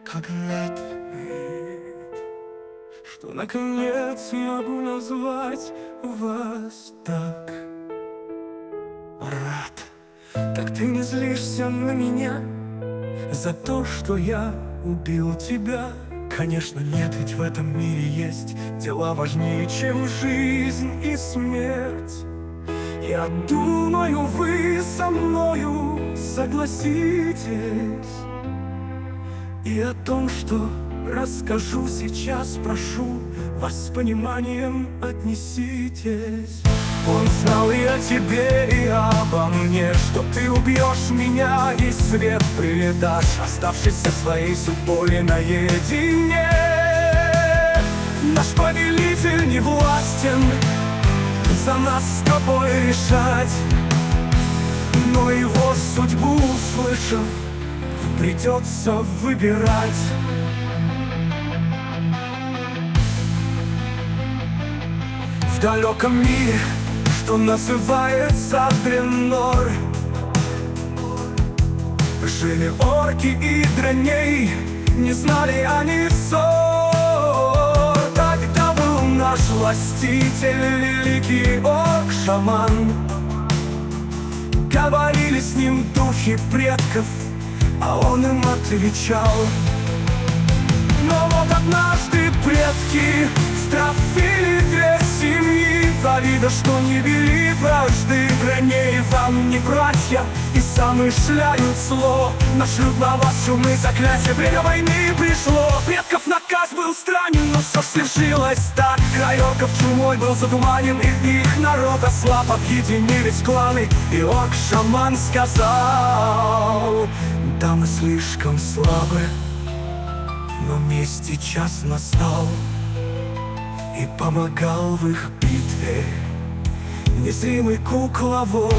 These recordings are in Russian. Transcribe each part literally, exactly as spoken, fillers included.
как рад, что наконец могу назвать вас так. Рад, так ты не злишься на меня за то, что я убил тебя. Конечно, нет, ведь в этом мире есть дела важнее, чем жизнь и смерть. Я думаю, вы со мною согласитесь и о том, что расскажу сейчас, прошу вас с пониманием отнеситесь. Он знал и о тебе, и обо мне, что ты убьешь меня и свет предашь, оставшись со своей судьбой наедине. Наш повелитель не властен за нас с тобой решать, но его судьбу услышав, придется выбирать. В далеком мире, что называется Дренор, жили орки и дряней, не знали они ссор. Тогда был наш властитель, великий орк-шаман. Говорили с ним духи предков, а он им отвечал. Но вот однажды предки стравили две семьи, за вида, что не вели вражды. Дряней вам не братья, и сами шляют зло. Нашлют на вас чумы заклятия, время войны пришло. Предков наказ был странен, но все свершилось так. Край орков чумой был затуманен, и их народ ослаб. Объединились кланы, и орк-шаман сказал: да, мы слишком слабы, но месть час настал. И помогал в их битве незримый кукловод.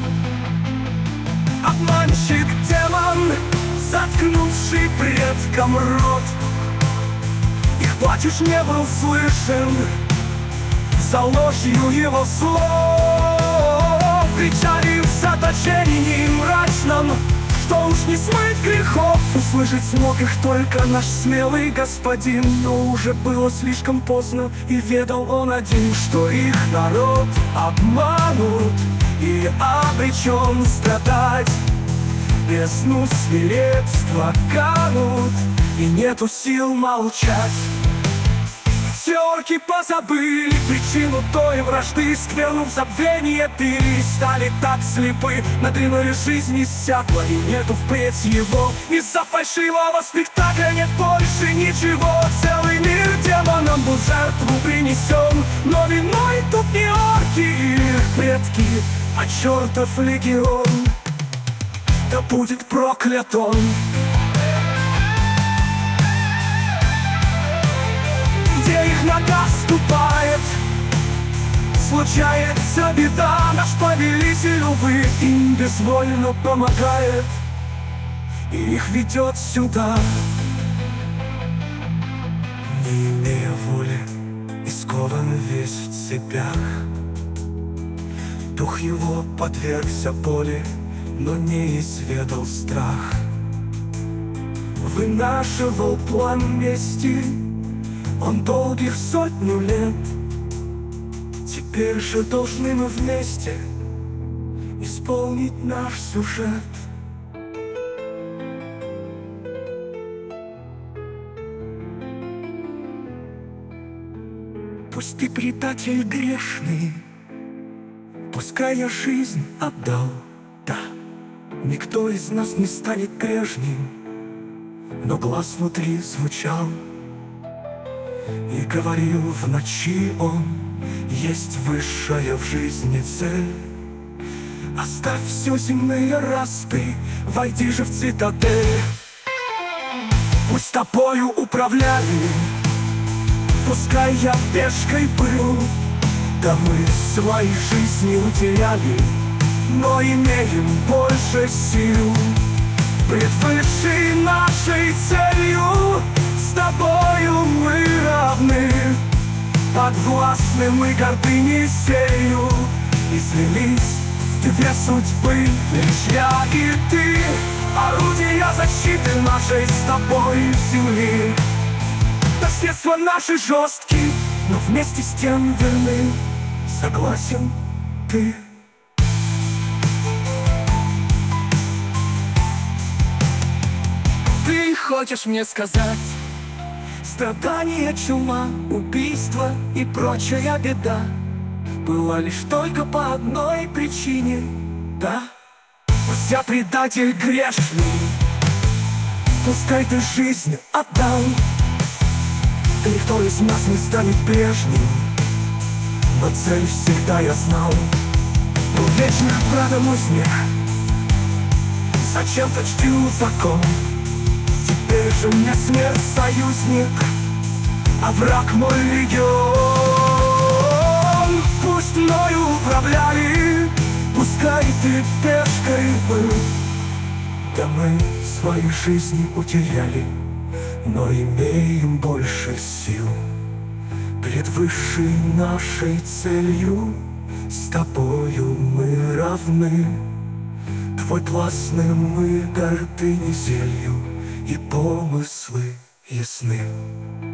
Обманщик демон, заткнувший предкам рот. Их плач уж не был слышен за ложью его слов. Кричали в заточении мрачном, что уж не смыть грехов. Услышать смог их только наш смелый господин, но уже было слишком поздно, и ведал он один, что их народ обманут и обречен страдать. В бездну свирепства канут, и нету сил молчать. Все орки позабыли причину той вражды, скверну в забвение пили, стали так слепы, надвинули жизнь иссякла, и нету впредь его. Из-за фальшивого спектакля нет больше ничего. Целый мир демонам был жертву принесен, но виной тут не орки и их предки, а чертов легион. Да будет проклят он. Где их нога ступает, случается беда. Наш повелитель, увы, им безвольно помогает и их ведет сюда. Не имея воли, и скован весь в цепях, дух его подвергся боли, но не изведал страх. Вынашивал план мести он долгих сотню лет. Теперь же должны мы вместе исполнить наш сюжет. Пусть ты предатель грешный, пускай я жизнь отдал, да, никто из нас не станет прежним, но глаз внутри звучал и говорил в ночи он: есть высшая в жизни цель. Оставь все земные расты, войди же в цитадель. Пусть тобою управляли, пускай я пешкой был, да мы свои жизни утеряли, но имеем больше сил. Пред высшей нашей целью с тобою мы равны, подвластны мы гордыни сею, и слились в две судьбы, лишь я и ты. Орудия защиты наш нашей с тобой земли. Наследство наши жесткие, но вместе с тем верны. Согласен ты? Ты хочешь мне сказать, страдания, чума, убийство и прочая беда была лишь только по одной причине, да? Пусть я предатель грешный, пускай ты жизнь отдал, да никто из нас не станет прежним, но цель всегда я знал. Был вечный братом узне, зачем-то чтил закон. Теперь же мне смерть союзник, а враг мой легион. Пусть мною управляли, пускай ты пешкой был, да мы свои жизни утеряли, но имеем больше сил. Пред высшей нашей целью с тобою мы равны. Твой властным мы гордыни зелью, и помыслы ясны.